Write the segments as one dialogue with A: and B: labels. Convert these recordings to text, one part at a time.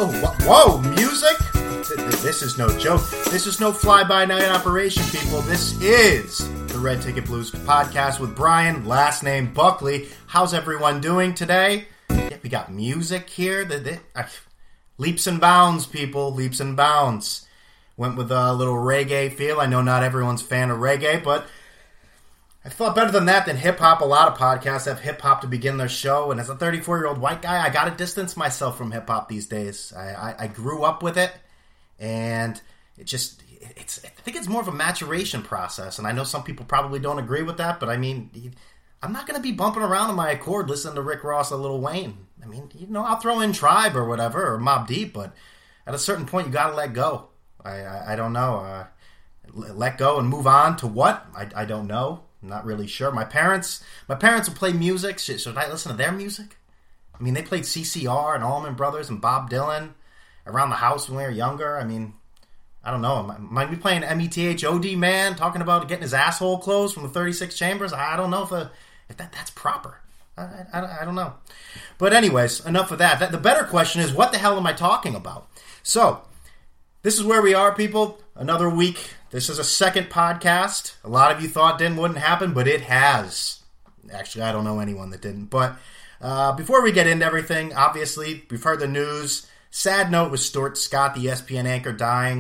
A: Whoa, music? This is no joke. This is no fly-by-night operation, people. This is the Red Ticket Blues podcast with Brian, last name Buckley. How's everyone doing today? Yeah, we got music here. Leaps and bounds, people. Leaps and bounds. Went with a little reggae feel. I know not everyone's a fan of reggae, but I thought better than that than hip-hop. A lot of podcasts have hip-hop to begin their show, and as a 34-year-old white guy, I gotta distance myself from hip-hop these days. I grew up with it, and I think it's more of a maturation process, and I know some people probably don't agree with that, but I mean, I'm not gonna be bumping around in my Accord listening to Rick Ross or Lil Wayne. I mean, I'll throw in Tribe or whatever, or Mobb Deep, but at a certain point, you gotta let go. I don't know. Let go and move on to what? I don't know. I'm not really sure. My parents will play music. Should I listen to their music? I mean, they played CCR and Allman Brothers and Bob Dylan around the house when we were younger. I mean, I don't know. Might be playing METHOD Man, talking about getting his asshole closed from the 36 Chambers. I don't know if that's proper. I don't know. But anyways, enough of that. The better question is, what the hell am I talking about? So, this is where we are, people. Another week. This is a second podcast. A lot of you thought wouldn't happen, but it has. Actually, I don't know anyone that didn't. But before we get into everything, obviously, we've heard the news. Sad note with Stuart Scott, the ESPN anchor,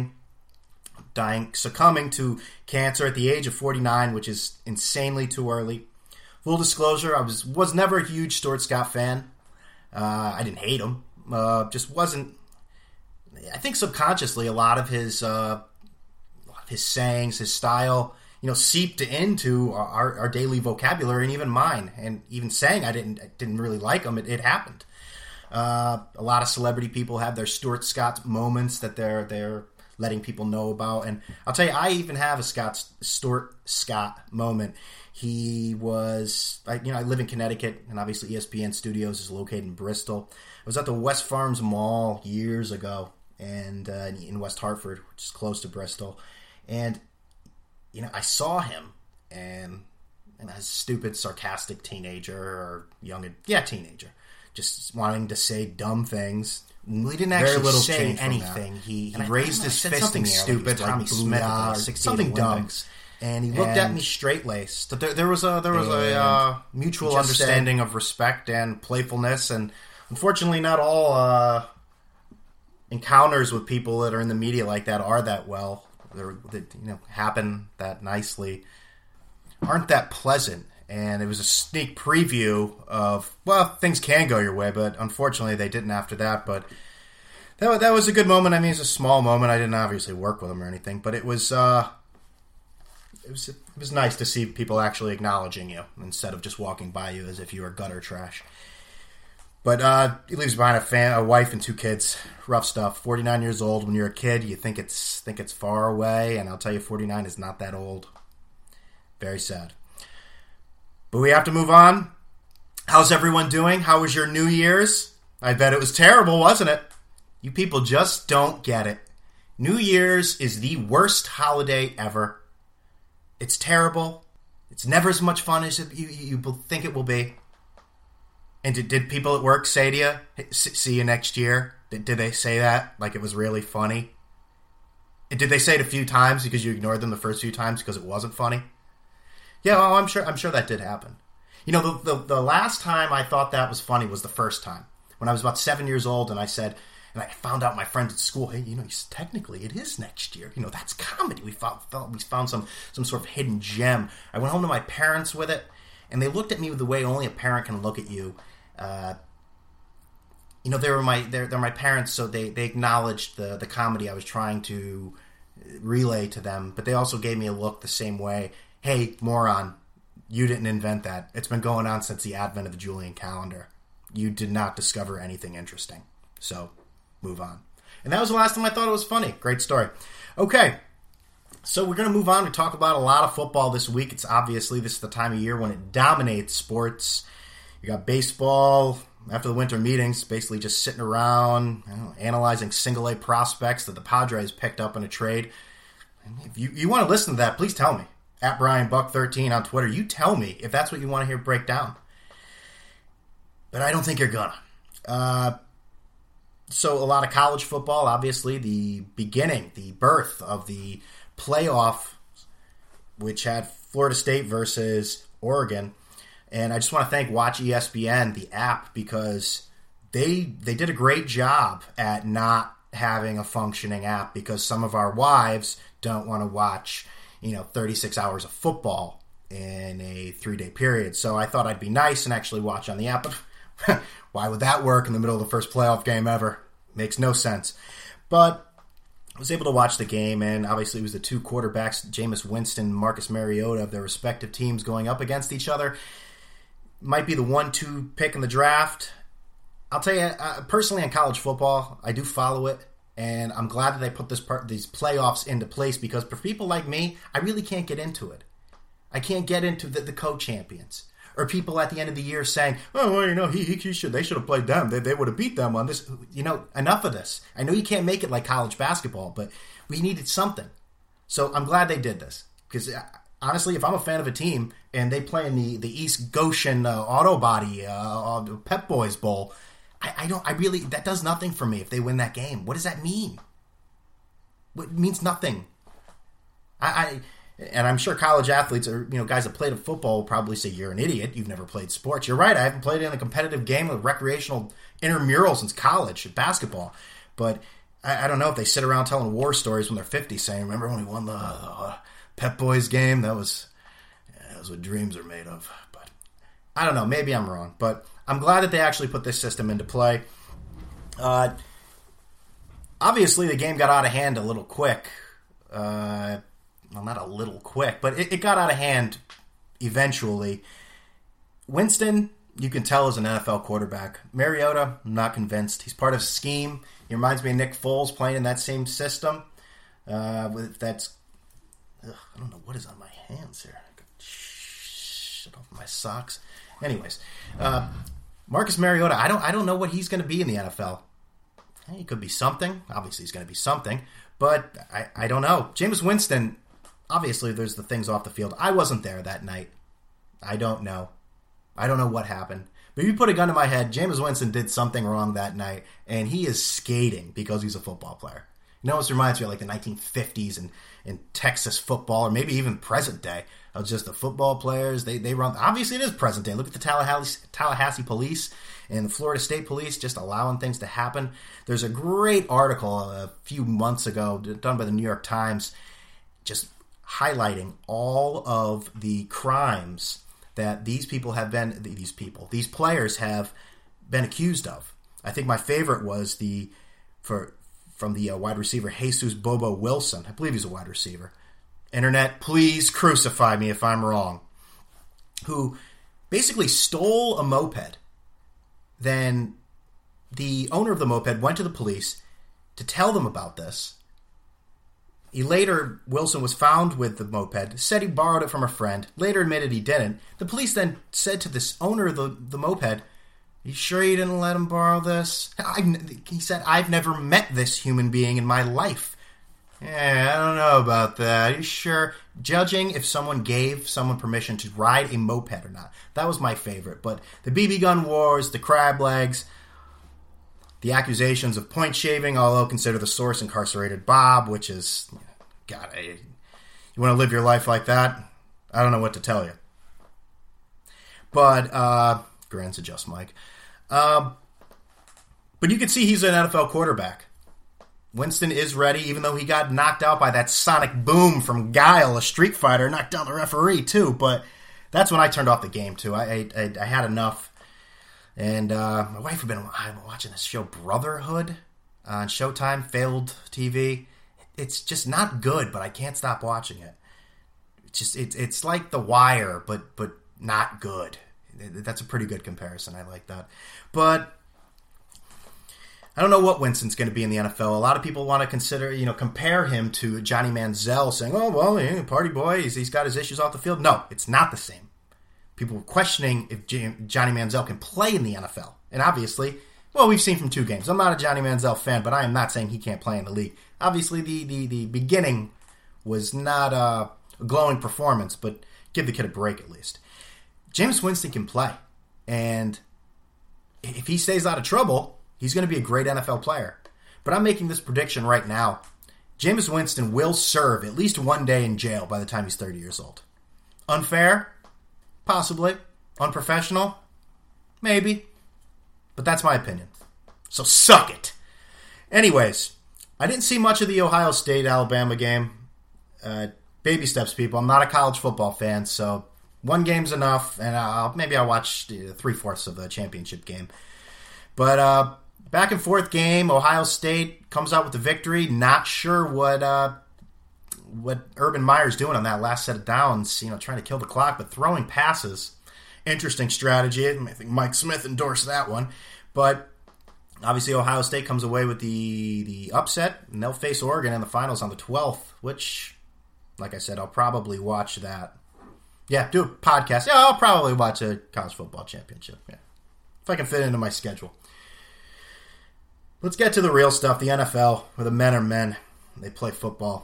A: succumbing to cancer at the age of 49, which is insanely too early. Full disclosure, I was never a huge Stuart Scott fan. I didn't hate him. Just wasn't. I think subconsciously, a lot of his sayings, his style, seeped into our daily vocabulary and even mine. And even saying I didn't really like him, it happened. A lot of celebrity people have their Stuart Scott moments that they're letting people know about. And I'll tell you, I even have a Stuart Scott moment. He was, I live in Connecticut, and obviously ESPN Studios is located in Bristol. I was at the West Farms Mall years ago, and in West Hartford, which is close to Bristol. And, I saw him, and as a stupid, sarcastic teenager, teenager, just wanting to say dumb things.
B: He didn't actually say anything. He raised his fist in the air,
A: stupid, like Tommy Smith, or something dumb. And he looked at me straight-laced. There was a mutual understanding of respect and playfulness, and unfortunately not all encounters with people that are in the media like that are that well. That happen that nicely, aren't that pleasant. And it was a sneak preview of, things can go your way, but unfortunately they didn't after that. But that was a good moment. I mean, it's a small moment. I didn't obviously work with him or anything, but it was nice to see people actually acknowledging you instead of just walking by you as if you were gutter trash. But he leaves behind a wife and two kids. Rough stuff. 49 years old. When you're a kid, you think it's far away, and I'll tell you, 49 is not that old. Very sad. But we have to move on. How's everyone doing? How was your New Year's? I bet it was terrible, wasn't it? You people just don't get it. New Year's is the worst holiday ever. It's terrible. It's never as much fun as you think it will be. And did people at work say to you, see you next year? Did they say that like it was really funny? And did they say it a few times because you ignored them the first few times because it wasn't funny? Yeah, well, I'm sure that did happen. The last time I thought that was funny was the first time. When I was about 7 years old and I said, and I found out my friends at school, hey, technically it is next year. That's comedy. We found some sort of hidden gem. I went home to my parents with it, and they looked at me with the way only a parent can look at you. They're my parents, so they acknowledged the comedy I was trying to relay to them, but they also gave me a look the same way. Hey, moron, you didn't invent that. It's been going on since the advent of the Julian calendar. You did not discover anything interesting. So, move on. And that was the last time I thought it was funny. Great story. Okay. So we're going to move on to talk about a lot of football this week. It's obviously, this is the time of year when it dominates sports. You got baseball after the winter meetings, basically just sitting around, analyzing single-A prospects that the Padres picked up in a trade. If you want to listen to that, please tell me. At BrianBuck13 on Twitter. You tell me if that's what you want to hear break down. But I don't think you're gonna. So a lot of college football, obviously, the birth of the playoff, which had Florida State versus Oregon. And I just want to thank Watch ESPN, the app, because they did a great job at not having a functioning app, because some of our wives don't want to watch, 36 hours of football in a 3-day period. So I thought I'd be nice and actually watch on the app. But why would that work in the middle of the first playoff game ever? Makes no sense. But I was able to watch the game, and obviously it was the two quarterbacks, Jameis Winston, Marcus Mariota, of their respective teams going up against each other. Might be the 1-2 pick in the draft. I'll tell you, personally, in college football, I do follow it, and I'm glad that they put these playoffs into place, because for people like me, I really can't get into it. I can't get into the co-champions, or people at the end of the year saying, "Oh, well, they should have played them. They would have beat them on this." Enough of this. I know you can't make it like college basketball, but we needed something. So I'm glad they did this, because honestly, if I'm a fan of a team and they play in the East Goshen Auto Body Pep Boys Bowl, that does nothing for me if they win that game. What does that mean? It means nothing. And I'm sure college athletes, or guys that played football, will probably say, "You're an idiot. You've never played sports." You're right. I haven't played in a competitive game of recreational intramural since college at basketball. But I don't know if they sit around telling war stories when they're 50, saying, "Remember when we won the Pep Boys game? That was what dreams are made of." But I don't know. Maybe I'm wrong. But I'm glad that they actually put this system into play. Obviously, the game got out of hand a little quick. Well, not a little quick, but it got out of hand eventually. Winston, you can tell, is an NFL quarterback. Mariota, I'm not convinced. He's part of a scheme. He reminds me of Nick Foles playing in that same system. I don't know what is on my hands here. Shut off my socks. Anyways, Marcus Mariota, I don't know what he's going to be in the NFL. He could be something. Obviously, he's going to be something, but I don't know. Jameis Winston, obviously, there's the things off the field. I wasn't there that night. I don't know. I don't know what happened. But if you put a gun to my head, Jameis Winston did something wrong that night, and he is skating because he's a football player. This reminds me of like the 1950s and in Texas football, or maybe even present day, of just the football players. They run. Obviously, it is present day. Look at the Tallahassee police and the Florida State police just allowing things to happen. There's a great article a few months ago done by the New York Times, just highlighting all of the crimes that these players have been accused of. I think my favorite was from the wide receiver Jesus Bobo Wilson. I believe he's a wide receiver. Internet, please crucify me if I'm wrong. Who basically stole a moped. Then the owner of the moped went to the police to tell them about this. Wilson was found with the moped, said he borrowed it from a friend, later admitted he didn't. The police then said to this owner of the moped, "You sure you didn't let him borrow this?" He said, "I've never met this human being in my life." Yeah, I don't know about that. Are you sure? Judging if someone gave someone permission to ride a moped or not. That was my favorite. But the BB gun wars, the crab legs, the accusations of point shaving, although consider the source incarcerated Bob, which is, God, you want to live your life like that? I don't know what to tell you. But, grants adjust, Mike. But you can see he's an NFL quarterback. Winston is ready, even though he got knocked out by that sonic boom from Guile, a Street Fighter, knocked down the referee, too. But that's when I turned off the game, too. I had enough. And my wife I've been watching this show, Brotherhood, on Showtime, failed TV. It's just not good, but I can't stop watching it. It's like The Wire, but not good. That's a pretty good comparison. I like that. But I don't know what Winston's going to be in the NFL. A lot of people want to compare him to Johnny Manziel, saying, "Oh, well, party boy, he's got his issues off the field." No, it's not the same. People were questioning if Johnny Manziel can play in the NFL. And obviously, well, we've seen from 2 games. I'm not a Johnny Manziel fan, but I am not saying he can't play in the league. Obviously, the beginning was not a glowing performance, but give the kid a break at least. Jameis Winston can play. And if he stays out of trouble, He's going to be a great NFL player. But I'm making this prediction right now. Jameis Winston will serve at least one day in jail by the time he's 30 years old. Unfair? Possibly. Unprofessional? Maybe. But that's my opinion. So suck it. Anyways, I didn't see much of the Ohio State-Alabama game. Baby steps, people. I'm not a college football fan, so one game's enough, and maybe I'll watch 3/4 of the championship game. But back and forth game, Ohio State comes out with the victory. Not sure what Urban Meyer's doing on that last set of downs, trying to kill the clock, but throwing passes. Interesting strategy. I think Mike Smith endorsed that one. But obviously Ohio State comes away with the upset, and they'll face Oregon in the finals on the 12th, which, like I said, I'll probably watch that. Yeah, do a podcast. Yeah, I'll probably watch a college football championship. Yeah, if I can fit it into my schedule. Let's get to the real stuff, the NFL, where the men are men. They play football.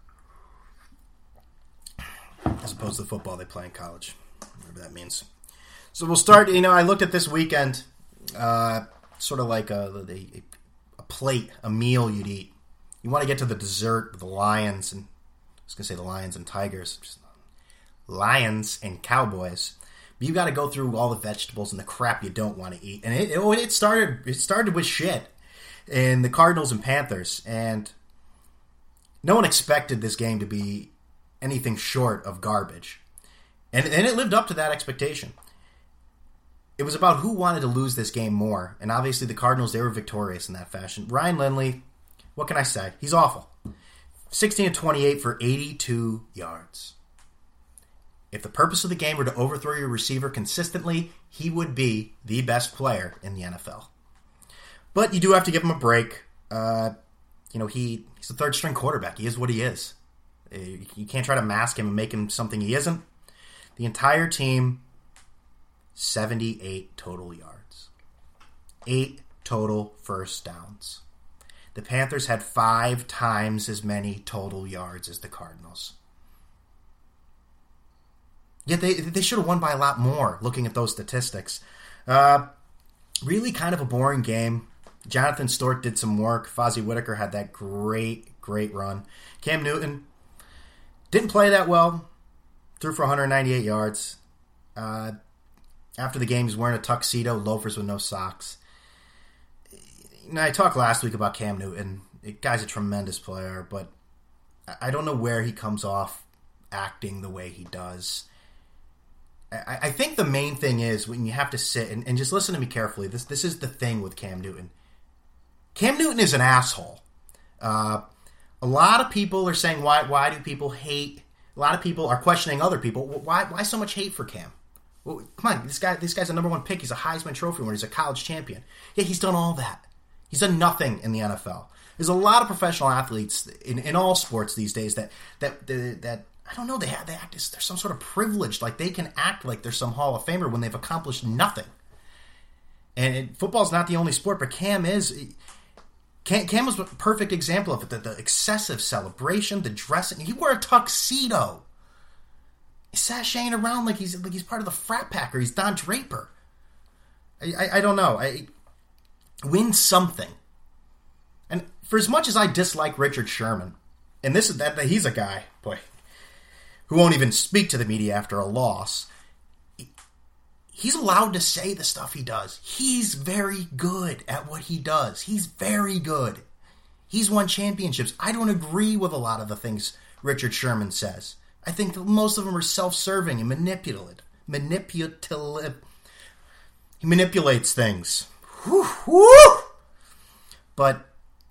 A: As opposed to the football they play in college. Whatever that means. So we'll start, I looked at this weekend, sort of like a plate, a meal you'd eat. You want to get to the dessert, the Lions, and I was going to say the Lions and Tigers. Lions and Cowboys. But you got to go through all the vegetables and the crap you don't want to eat. And it started with shit. In the Cardinals and Panthers. And no one expected this game to be anything short of garbage. And it lived up to that expectation. It was about who wanted to lose this game more. And obviously the Cardinals, they were victorious in that fashion. Ryan Lindley, what can I say? He's awful. 16-28 for 82 yards. If the purpose of the game were to overthrow your receiver consistently, he would be the best player in the NFL. But you do have to give him a break. He's a third-string quarterback. He is what he is. You can't try to mask him and make him something he isn't. The entire team, 78 total yards. 8 total first downs. The Panthers had 5 times as many total yards as the Cardinals. Yet they should have won by a lot more, looking at those statistics. Really kind of a boring game. Jonathan Stewart did some work. Fozzie Whitaker had that great run. Cam Newton didn't play that well. Threw for 198 yards. After the game, he's wearing a tuxedo, loafers with no socks. I talked last week about Cam Newton. The guy's a tremendous player, but I don't know where he comes off acting the way he does. I think the main thing is when you have to sit and just listen to me carefully. This is the thing with Cam Newton. Cam Newton is an asshole. A lot of people are saying, why do people hate? A lot of people are questioning other people. Why so much hate for Cam? Well, come on, this guy's a number 1 pick. He's a Heisman Trophy winner. He's a college champion. Yeah, he's done all that. He's done nothing in the NFL. There's a lot of professional athletes in all sports these days that I don't know, they act, there's some sort of privilege, like they can act like they're some Hall of Famer when they've accomplished nothing. And football's not the only sport, but Cam is. Cam was a perfect example of it. The excessive celebration, the dressing. He wore a tuxedo. He's sashaying around like he's part of the frat pack or he's Don Draper. I don't know. Win something. And for as much as I dislike Richard Sherman, and this is that he's a guy, boy, who won't even speak to the media after a loss. He's allowed to say the stuff he does. He's very good at what he does. He's very good. He's won championships. I don't agree with a lot of the things Richard Sherman says. I think that most of them are self-serving and manipulative. He manipulates things. Whew. But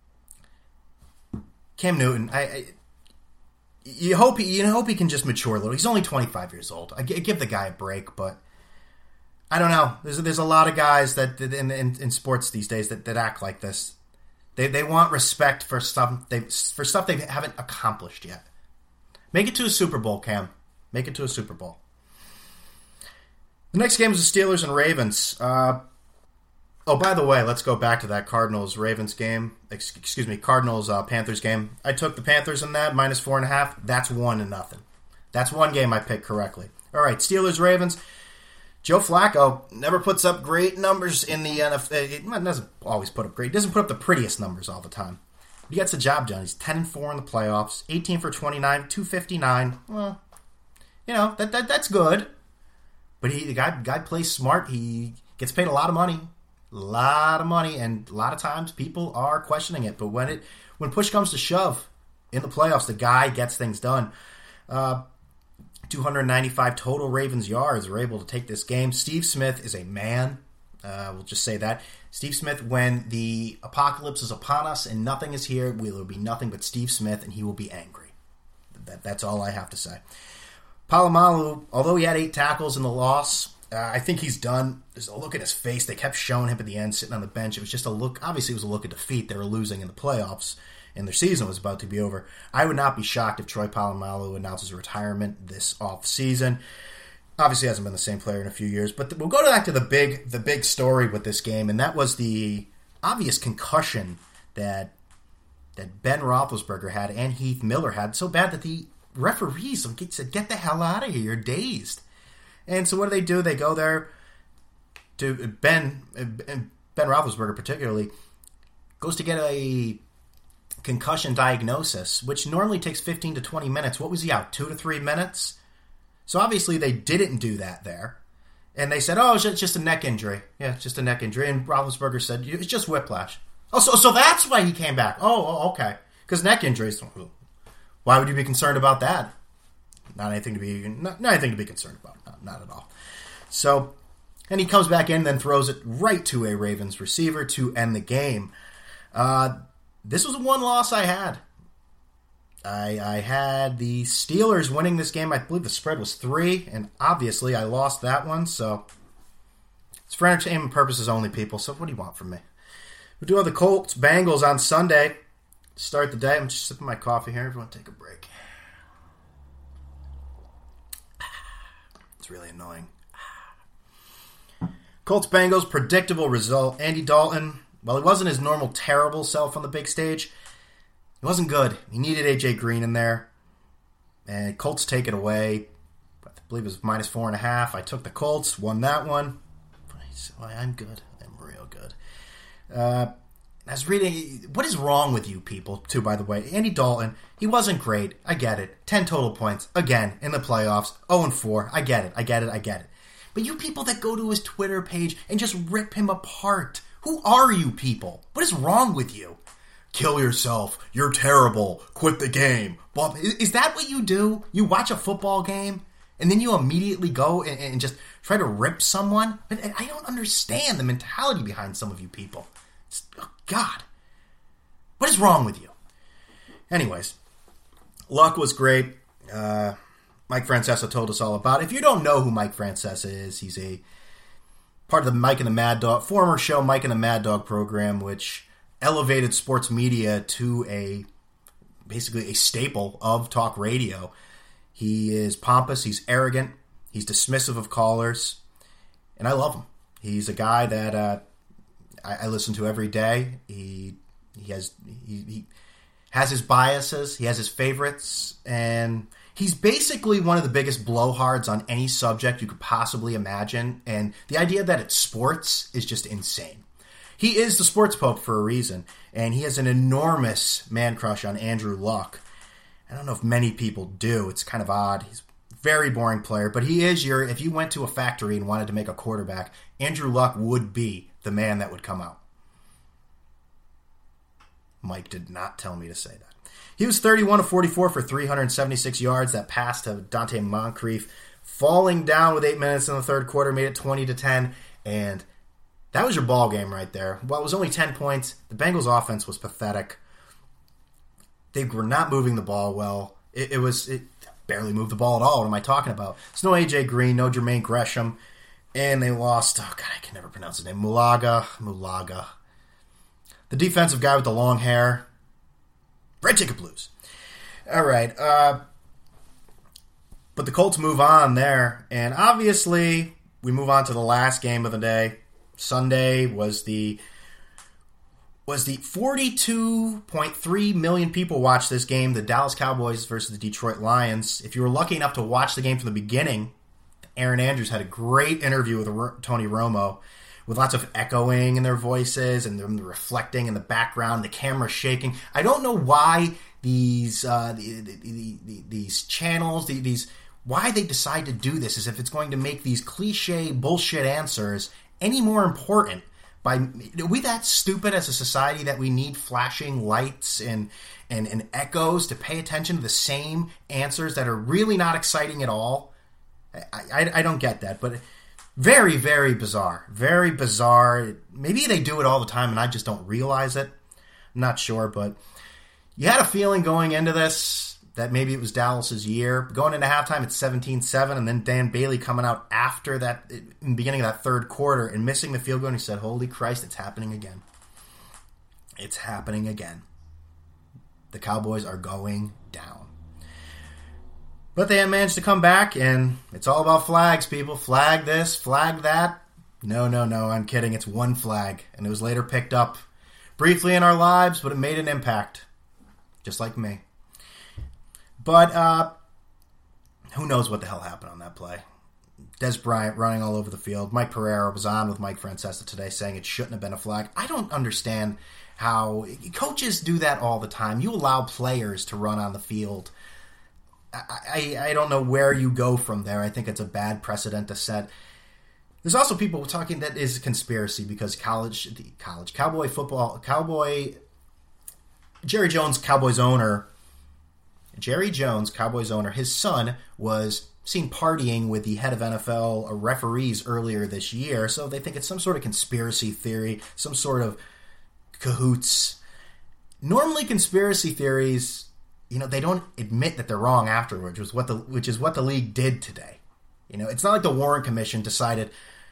A: Cam Newton, you hope he can just mature a little. He's only 25 years old. I give the guy a break, but I don't know. There's a lot of guys that in sports these days that act like this. They want respect for stuff they haven't accomplished yet. Make it to a Super Bowl, Cam. Make it to a Super Bowl. The next game is the Steelers and Ravens. By the way, let's go back to that Cardinals-Ravens game. Cardinals-Panthers game. I took the Panthers in that, -4.5. That's 1-0. That's one game I picked correctly. All right, Steelers-Ravens. Joe Flacco never puts up great numbers in the NFL. He doesn't always put up great. He doesn't put up the prettiest numbers all the time. He gets the job done. He's 10-4 in the playoffs, 18 for 29, 259. Well, that's good. But the guy plays smart. He gets paid a lot of money, and a lot of times people are questioning it. But when push comes to shove in the playoffs, the guy gets things done. 295 total Ravens yards were able to take this game. Steve Smith is a man. We'll just say that. Steve Smith, when the apocalypse is upon us and nothing is here, will be nothing but Steve Smith, and he will be angry. That's all I have to say. Polamalu, although he had 8 tackles in the loss, I think he's done. There's a look at his face. They kept showing him at the end, sitting on the bench. It was just a look. Obviously, it was a look of defeat. They were losing in the playoffs, and their season was about to be over. I would not be shocked if Troy Polamalu announces retirement this offseason. Obviously, hasn't been the same player in a few years. But we'll go back to the big story with this game, and that was the obvious concussion that Ben Roethlisberger had and Heath Miller had. So bad that the referees said, "Get the hell out of here! You're dazed." And so what do? They go there to Ben Roethlisberger particularly goes to get a concussion diagnosis, which normally takes 15 to 20 minutes. What was he out? 2 to 3 minutes? So obviously they didn't do that there. And they said, oh, it's just a neck injury. Yeah, it's just a neck injury. And Roethlisberger said, it's just whiplash. Oh, so that's why he came back. Oh, okay. Because neck injuries, why would you be concerned about that? Not anything to be concerned about. Not at all. So, and he comes back in and then throws it right to a Ravens receiver to end the game. This was one loss I had. I had the Steelers winning this game. I believe the spread was 3, and obviously I lost that one, so it's for entertainment purposes only, people. So what do you want from me? We do have the Colts Bengals on Sunday to start the day. I'm just sipping my coffee here. Everyone take a break. It's really annoying. Colts Bengals, predictable result. Andy Dalton, well, he wasn't his normal terrible self on the big stage. He wasn't good. He needed A.J. Green in there. And Colts take it away. I believe it was minus 4.5. I took the Colts, won that one. I'm good. I'm real good. I was reading, what is wrong with you people, too, by the way? Andy Dalton, he wasn't great. I get it. 10 total points. Again, in the playoffs. 0-4. I get it. But you people that go to his Twitter page and just rip him apart. Who are you people? What is wrong with you? Kill yourself. You're terrible. Quit the game. Is that what you do? You watch a football game and then you immediately go and just try to rip someone? I don't understand the mentality behind some of you people. God. What is wrong with you? Anyways, luck was great. Mike Francesa told us all about it. If you don't know who Mike Francesa is, he's a part of the Mike and the Mad Dog, former show Mike and the Mad Dog program, which elevated sports media to basically a staple of talk radio. He is pompous, he's arrogant, he's dismissive of callers, and I love him. He's a guy that I listen to every day. He has his biases, he has his favorites, and he's basically one of the biggest blowhards on any subject you could possibly imagine, and the idea that it's sports is just insane. He is the sports pope for a reason, and he has an enormous man crush on Andrew Luck. I don't know if many people do. It's kind of odd. He's a very boring player, but he is if you went to a factory and wanted to make a quarterback, Andrew Luck would be the man that would come out. Mike did not tell me to say that. He was 31 of 44 for 376 yards. That pass to Dante Moncrief, falling down with 8 minutes in the third quarter, made it 20-10, and that was your ball game right there. Well, it was only 10 points. The Bengals' offense was pathetic. They were not moving the ball well. It barely moved the ball at all. What am I talking about? There's no A.J. Green, no Jermaine Gresham, and they lost, I can never pronounce his name, Mulaga. The defensive guy with the long hair. Red Ticket Blues. All right. But the Colts move on there, and obviously we move on to the last game of the day. Sunday was the 42.3 million people watched this game, the Dallas Cowboys versus the Detroit Lions. If you were lucky enough to watch the game from the beginning, Aaron Andrews had a great interview with Tony Romo, with lots of echoing in their voices and them reflecting in the background, the camera shaking. I don't know why these channels, why they decide to do this, as if it's going to make these cliche bullshit answers any more important. Are we that stupid as a society that we need flashing lights and echoes to pay attention to the same answers that are really not exciting at all? I don't get that, but very, very bizarre. Very bizarre. Maybe they do it all the time and I just don't realize it. I'm not sure, but you had a feeling going into this that maybe it was Dallas's year. Going into halftime, it's 17-7, and then Dan Bailey coming out after that, in the beginning of that third quarter, and missing the field goal, and he said, holy Christ, it's happening again. It's happening again. The Cowboys are going down. But they managed to come back, and it's all about flags, people. Flag this, flag that. No, I'm kidding. It's one flag, and it was later picked up briefly in our lives, but it made an impact, just like me. But who knows what the hell happened on that play. Des Bryant running all over the field. Mike Pereira was on with Mike Francesa today saying it shouldn't have been a flag. I don't understand how coaches do that all the time. You allow players to run on the field. I don't know where you go from there. I think it's a bad precedent to set. There's also people talking that is a conspiracy because Cowboy football, Jerry Jones, Cowboys owner, his son was seen partying with the head of NFL referees earlier this year, so they think it's some sort of conspiracy theory, some sort of cahoots. Normally conspiracy theories, they don't admit that they're wrong afterwards, which is what the league did today. It's not like the Warren Commission decided,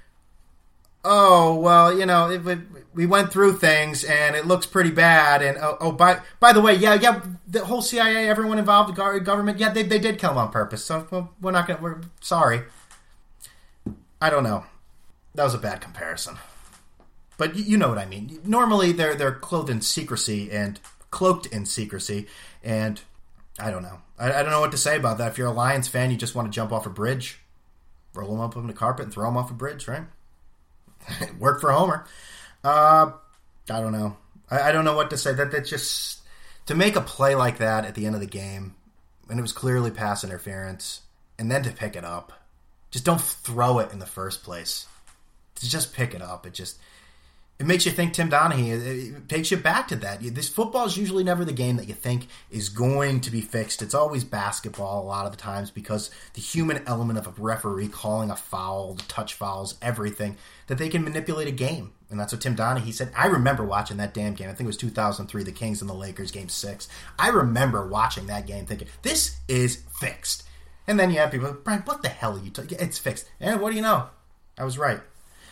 A: oh, well, we went through things and it looks pretty bad. And by the way, yeah, the whole CIA, everyone involved, the government, yeah, they did kill him on purpose. So we're sorry. I don't know. That was a bad comparison. But you know what I mean. Normally they're clothed in secrecy and cloaked in secrecy. And I don't know. I don't know what to say about that. If you're a Lions fan, you just want to jump off a bridge, roll them up on the carpet and throw them off a bridge, right? Worked for Homer. I don't know. I don't know what to say. That just, to make a play like that at the end of the game, and it was clearly pass interference, and then to pick it up, just don't throw it in the first place. To just pick it up, it makes you think Tim Donaghy. It takes you back to that. This football is usually never the game that you think is going to be fixed. It's always basketball a lot of the times because the human element of a referee calling a foul, the touch fouls, everything, that they can manipulate a game. And that's what Tim Donaghy said. I remember watching that damn game. I think it was 2003, the Kings and the Lakers, Game 6. I remember watching that game thinking, this is fixed. And then you have people, Brian, what the hell are you talking? It's fixed. And what do you know? I was right.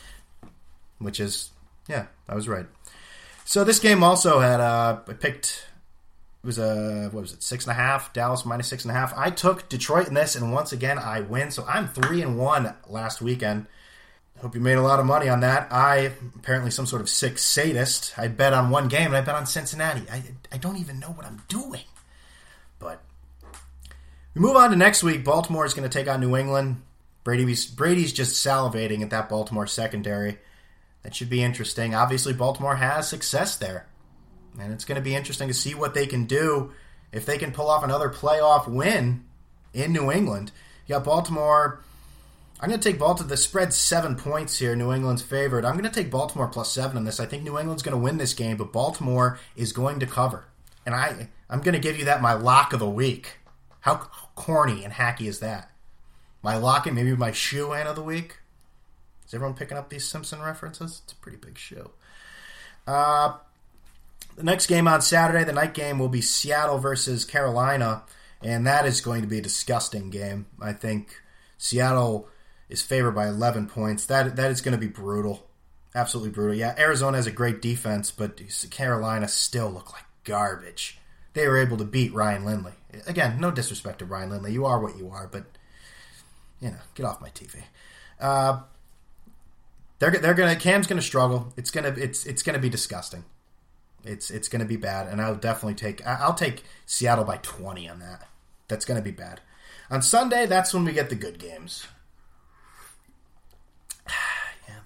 A: Which is... yeah, I was right. So this game also had, it was 6.5, Dallas minus 6.5. I took Detroit in this, and once again, I win. So I'm 3-1 last weekend. Hope you made a lot of money on that. I, apparently some sort of sick sadist, I bet on one game, and I bet on Cincinnati. I don't even know what I'm doing. But we move on to next week. Baltimore is going to take on New England. Brady's just salivating at that Baltimore secondary. That should be interesting. Obviously, Baltimore has success there. And it's going to be interesting to see what they can do if they can pull off another playoff win in New England. You got Baltimore. I'm going to take Baltimore. The spread's 7 points here. New England's favored. I'm going to take Baltimore plus 7 in this. I think New England's going to win this game, but Baltimore is going to cover. And I'm going to give you that my lock of the week. How corny and hacky is that? My lock and maybe my shoe-in of the week? Is everyone picking up these Simpson references? It's a pretty big show. The next game on Saturday, the night game, will be Seattle versus Carolina, and that is going to be a disgusting game. I think Seattle is favored by 11 points. That is going to be brutal. Absolutely brutal. Yeah, Arizona has a great defense, but Carolina still look like garbage. They were able to beat Ryan Lindley. Again, no disrespect to Ryan Lindley. You are what you are, but, get off my TV. Cam's gonna struggle. It's gonna be disgusting. It's gonna be bad, and I'll take Seattle by 20 on that. That's gonna be bad. On Sunday, that's when we get the good games.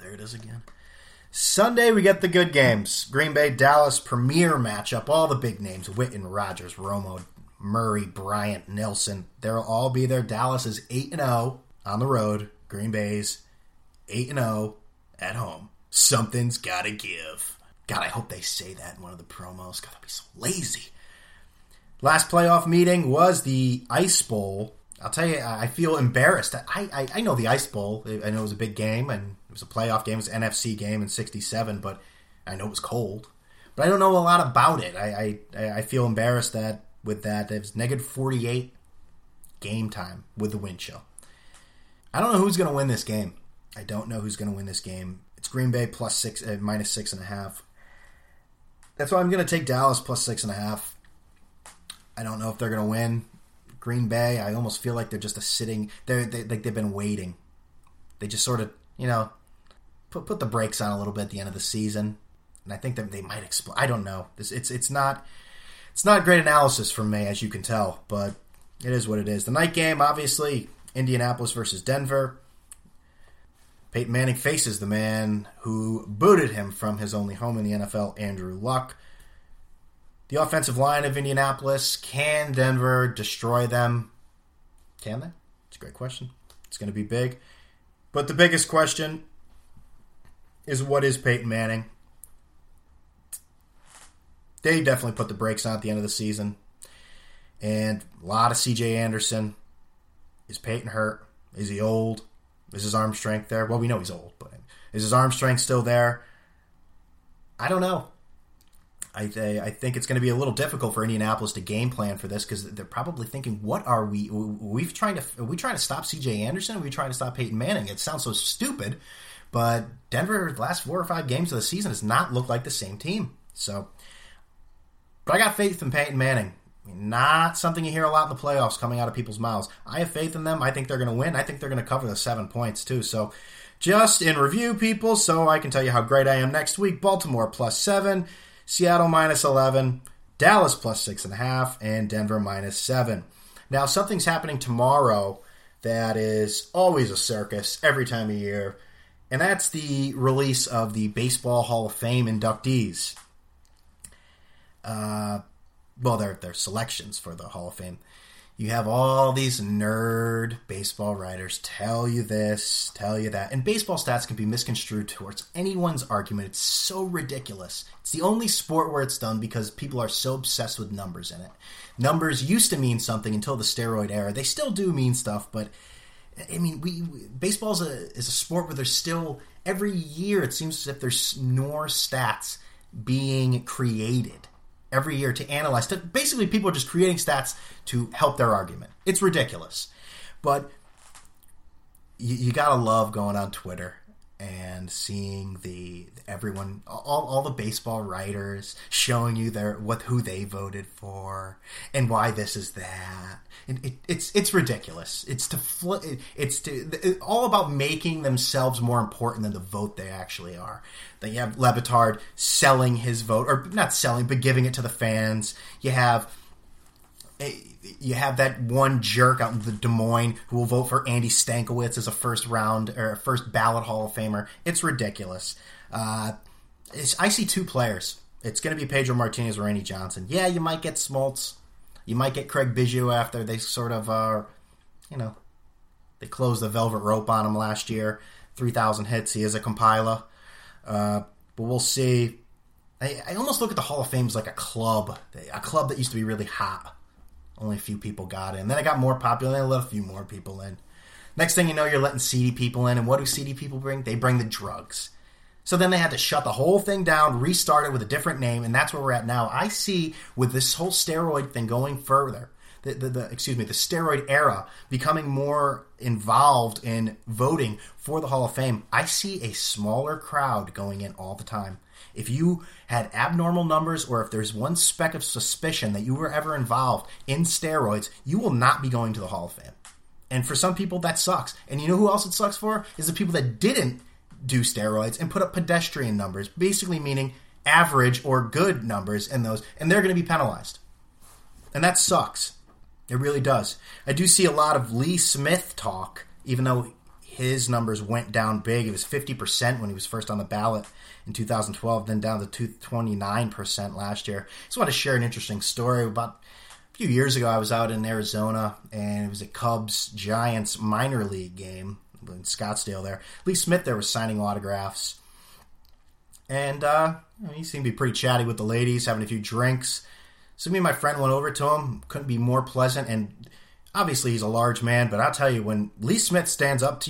A: there it is again. Sunday, we get the good games. Green Bay, Dallas, premier matchup. All the big names. Witten, Rodgers, Romo, Murray, Bryant, Nilsson. They'll all be there. Dallas is 8-0 on the road. Green Bay's 8-0 at home. Something's got to give. God, I hope they say that in one of the promos. God, that'd be so lazy. Last playoff meeting was the Ice Bowl. I'll tell you, I feel embarrassed. I know the Ice Bowl. I know it was a big game, and it was a playoff game. It was an NFC game in '67, but I know it was cold. But I don't know a lot about it. I feel embarrassed that with that, it was -48 game time with the wind chill. I don't know who's going to win this game. I don't know who's going to win this game. It's Green Bay -6.5. That's why I'm going to take Dallas +6.5. I don't know if they're going to win. Green Bay, I almost feel like they're just they've been waiting. They just sort of, put the brakes on a little bit at the end of the season, and I think that they might explode. I don't know. It's not great analysis from me, as you can tell, but it is what it is. The night game, obviously, Indianapolis versus Denver. Peyton Manning faces the man who booted him from his only home in the NFL, Andrew Luck. The offensive line of Indianapolis, can Denver destroy them? Can they? It's a great question. It's going to be big. But the biggest question is, what is Peyton Manning? They definitely put the brakes on at the end of the season. And a lot of C.J. Anderson. Is Peyton hurt? Is he old? Is his arm strength there? Well, we know he's old, but is his arm strength still there? I don't know. I think it's going to be a little difficult for Indianapolis to game plan for this, because they're probably thinking, what are we? Are we trying to stop C.J. Anderson? Are we trying to stop Peyton Manning? It sounds so stupid, but Denver, the last 4 or 5 games of the season, does not look like the same team. So, but I got faith in Peyton Manning. Not something you hear a lot in the playoffs coming out of people's mouths. I have faith in them. I think they're going to win. I think they're going to cover the 7 points too. So, just in review, people, so I can tell you how great I am next week. Baltimore +7. Seattle -11, Dallas +6.5, and Denver -7. Now, something's happening tomorrow that is always a circus every time of year, and that's the release of the Baseball Hall of Fame inductees. Well, they're selections for the Hall of Fame. You have all these nerd baseball writers tell you this, tell you that. And baseball stats can be misconstrued towards anyone's argument. It's so ridiculous. It's the only sport where it's done because people are so obsessed with numbers in it. Numbers used to mean something until the steroid era. They still do mean stuff, but I mean, baseball is a sport where there's still, every year it seems as if there's more stats being created. Every year to analyze. Basically, people are just creating stats to help their argument. It's ridiculous. But you gotta love going on Twitter and seeing everyone, all the baseball writers showing you who they voted for and why this is that. And it's ridiculous. It's all about making themselves more important than the vote they actually are. Then you have Le Batard selling his vote, or not selling, but giving it to the fans. You have that one jerk out in the Des Moines who will vote for Andy Stankiewicz as a first ballot Hall of Famer. It's ridiculous. I see 2 players. It's going to be Pedro Martinez or Randy Johnson. Yeah, you might get Smoltz. You might get Craig Biggio after they sort of they closed the velvet rope on him last year. 3,000 hits. He is a compiler. But we'll see. I almost look at the Hall of Fame as like a club that used to be really hot. Only a few people got in. Then it got more popular, and they let a few more people in. Next thing you know, you're letting seedy people in, and what do seedy people bring? They bring the drugs. So then they had to shut the whole thing down, restart it with a different name, and that's where we're at now. I see, with this whole steroid thing going further, the steroid era becoming more involved in voting for the Hall of Fame, I see a smaller crowd going in all the time. If you had abnormal numbers, or if there's one speck of suspicion that you were ever involved in steroids, you will not be going to the Hall of Fame. And for some people, that sucks. And you know who else it sucks for? Is the people that didn't do steroids and put up pedestrian numbers, basically meaning average or good numbers in those, and they're going to be penalized. And that sucks. It really does. I do see a lot of Lee Smith talk, even though his numbers went down big. It was 50% when he was first on the ballot in 2012, then down to 29% last year. I just want to share an interesting story. About a few years ago, I was out in Arizona, and it was a Cubs-Giants minor league game in Scottsdale there. Lee Smith there was signing autographs. And he seemed to be pretty chatty with the ladies, having a few drinks. So me and my friend went over to him. Couldn't be more pleasant. And obviously he's a large man, but I'll tell you, when Lee Smith stands up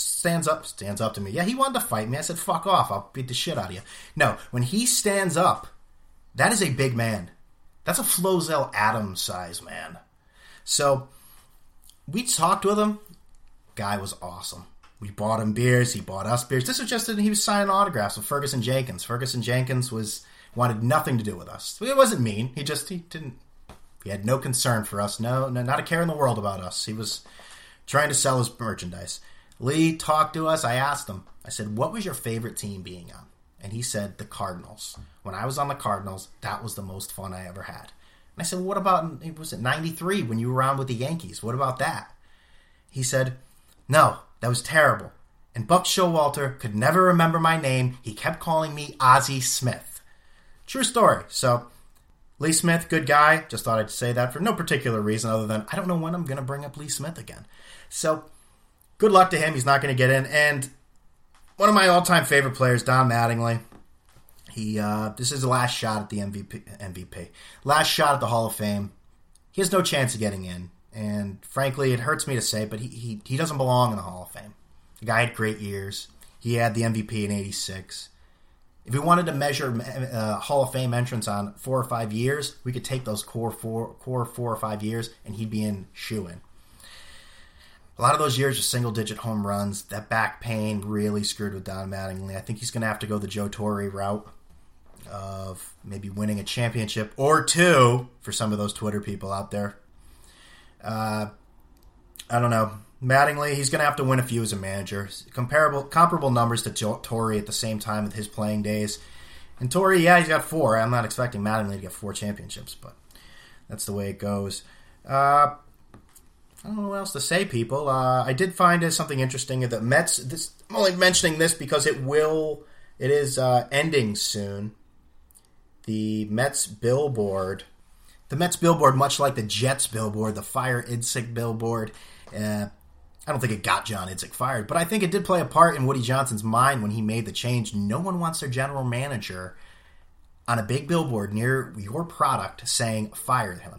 A: to me. Yeah, he wanted to fight me. I said, fuck off. I'll beat the shit out of you. No, when he stands up, that is a big man. That's a Flozell Adams size man. So we talked with him. Guy was awesome. We bought him beers. He bought us beers. This was just he was signing autographs with Ferguson Jenkins. Ferguson Jenkins wanted nothing to do with us. It wasn't mean. He had no concern for us. No, not a care in the world about us. He was trying to sell his merchandise. Lee talked to us. I asked him. I said, "What was your favorite team being on?" And he said, "The Cardinals. When I was on the Cardinals, that was the most fun I ever had." And I said, "What about, was it 93 when you were around with the Yankees? What about that?" He said, "No, that was terrible. And Buck Showalter could never remember my name. He kept calling me Ozzie Smith." True story. So, Lee Smith, good guy. Just thought I'd say that for no particular reason other than I don't know when I'm going to bring up Lee Smith again. So, good luck to him. He's not going to get in. And one of my all-time favorite players, Don Mattingly. This is the last shot at the MVP. Last shot at the Hall of Fame. He has no chance of getting in. And frankly, it hurts me to say, but he doesn't belong in the Hall of Fame. The guy had great years. He had the MVP in '86. If we wanted to measure Hall of Fame entrance on 4 or 5 years, we could take those core 4 or 5 years, and he'd be in shoe-in. A lot of those years are single-digit home runs. That back pain really screwed with Don Mattingly. I think he's going to have to go the Joe Torre route of maybe winning a championship or 2 for some of those Twitter people out there. I don't know. Mattingly, he's going to have to win a few as a manager. Comparable numbers to Torre at the same time with his playing days. And Torre, yeah, he's got 4. I'm not expecting Mattingly to get 4 championships, but that's the way it goes. I don't know what else to say, people. I did find something interesting that Mets. I'm only mentioning this because it is ending soon. The Mets billboard, much like the Jets billboard, the Fire Idzik billboard. I don't think it got John Idzik fired, but I think it did play a part in Woody Johnson's mind when he made the change. No one wants their general manager on a big billboard near your product saying fire him.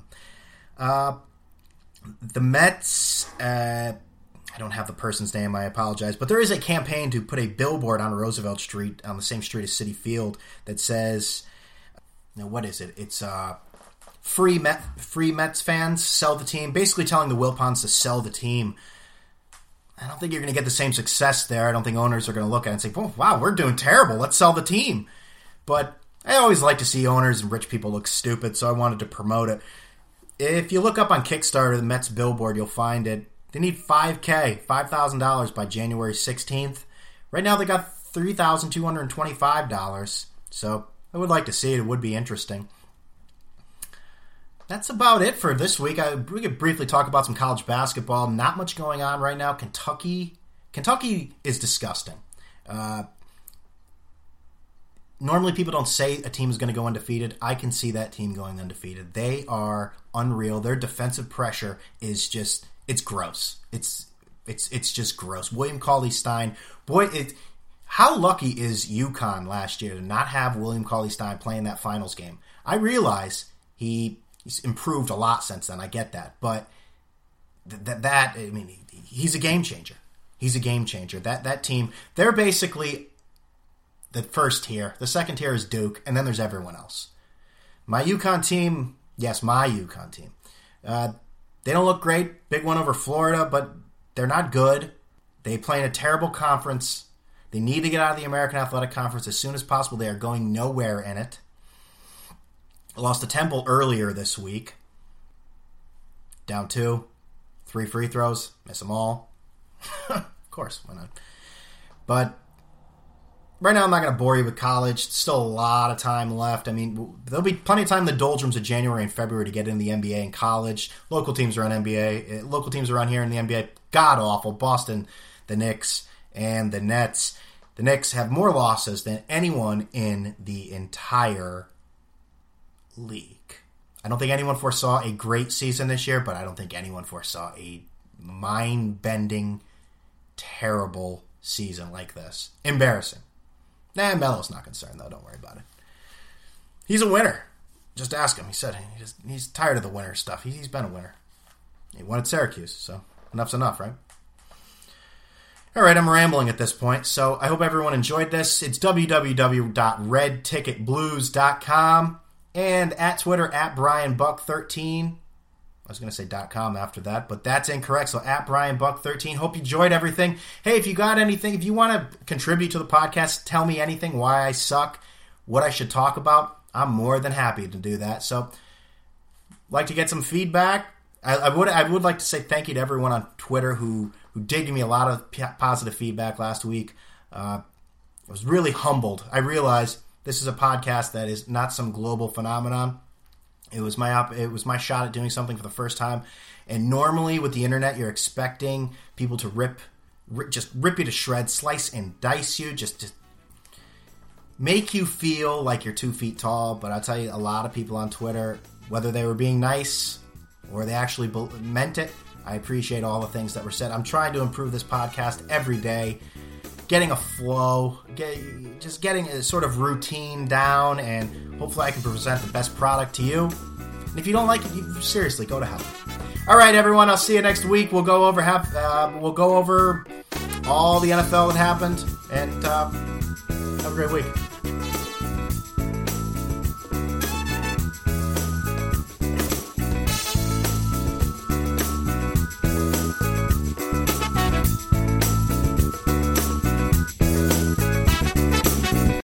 A: The Mets, I don't have the person's name, I apologize, but there is a campaign to put a billboard on Roosevelt Street, on the same street as Citi Field, that says, what is it? It's free Mets fans, sell the team, basically telling the Wilpons to sell the team. I don't think you're going to get the same success there. I don't think owners are going to look at it and say, "Oh, wow, we're doing terrible. Let's sell the team." But I always like to see owners and rich people look stupid, so I wanted to promote it. If you look up on Kickstarter the Mets billboard, you'll find it. They need $5,000 by January 16th. Right now they got $3,225. So I would like to see it. It would be interesting. That's about it for this week. We could briefly talk about some college basketball. Not much going on right now. Kentucky is disgusting. Normally people don't say a team is going to go undefeated. I can see that team going undefeated. They are unreal. Their defensive pressure is just, it's gross. It's just gross. William Cauley-Stein, how lucky is UConn last year to not have William Cauley-Stein playing that finals game? I realize he's improved a lot since then. I get that. But he's a game changer. He's a game changer. That team, they're basically the first tier. The second tier is Duke, and then there's everyone else. My UConn team, they don't look great. Big one over Florida, but they're not good. They play in a terrible conference. They need to get out of the American Athletic Conference as soon as possible. They are going nowhere in it. Lost to Temple earlier this week. Down 2. 3 free throws. Miss them all. Of course, why not? But right now I'm not going to bore you with college. Still a lot of time left. I mean, there'll be plenty of time in the doldrums of January and February to get in the NBA and college. Local teams around NBA. Local teams around here in the NBA, god-awful. Boston, the Knicks and the Nets. The Knicks have more losses than anyone in the entire league. I don't think anyone foresaw a great season this year, but I don't think anyone foresaw a mind-bending, terrible season like this. Embarrassing. Melo's not concerned, though. Don't worry about it. He's a winner. Just ask him. He said he's tired of the winner stuff. He's been a winner. He won at Syracuse, so enough's enough, right? All right, I'm rambling at this point, so I hope everyone enjoyed this. It's www.redticketblues.com and at Twitter, at BrianBuck13. I was going to say .com after that, but that's incorrect, so at BrianBuck13. Hope you enjoyed everything. Hey, if you got anything, if you want to contribute to the podcast, tell me anything, why I suck, what I should talk about, I'm more than happy to do that. So, like to get some feedback. I would like to say thank you to everyone on Twitter who did give me a lot of positive feedback last week. I was really humbled. I realized this is a podcast that is not some global phenomenon. It was my shot at doing something for the first time. And normally with the internet, you're expecting people to rip you to shreds, slice and dice you, just make you feel like you're 2 feet tall. But I'll tell you, a lot of people on Twitter, whether they were being nice or they actually meant it, I appreciate all the things that were said. I'm trying to improve this podcast every day, getting a flow, just getting a sort of routine down, and hopefully I can present the best product to you. And if you don't like it, seriously, go to hell. All right, everyone, I'll see you next week. We'll go over all the NFL that happened, and have a great week.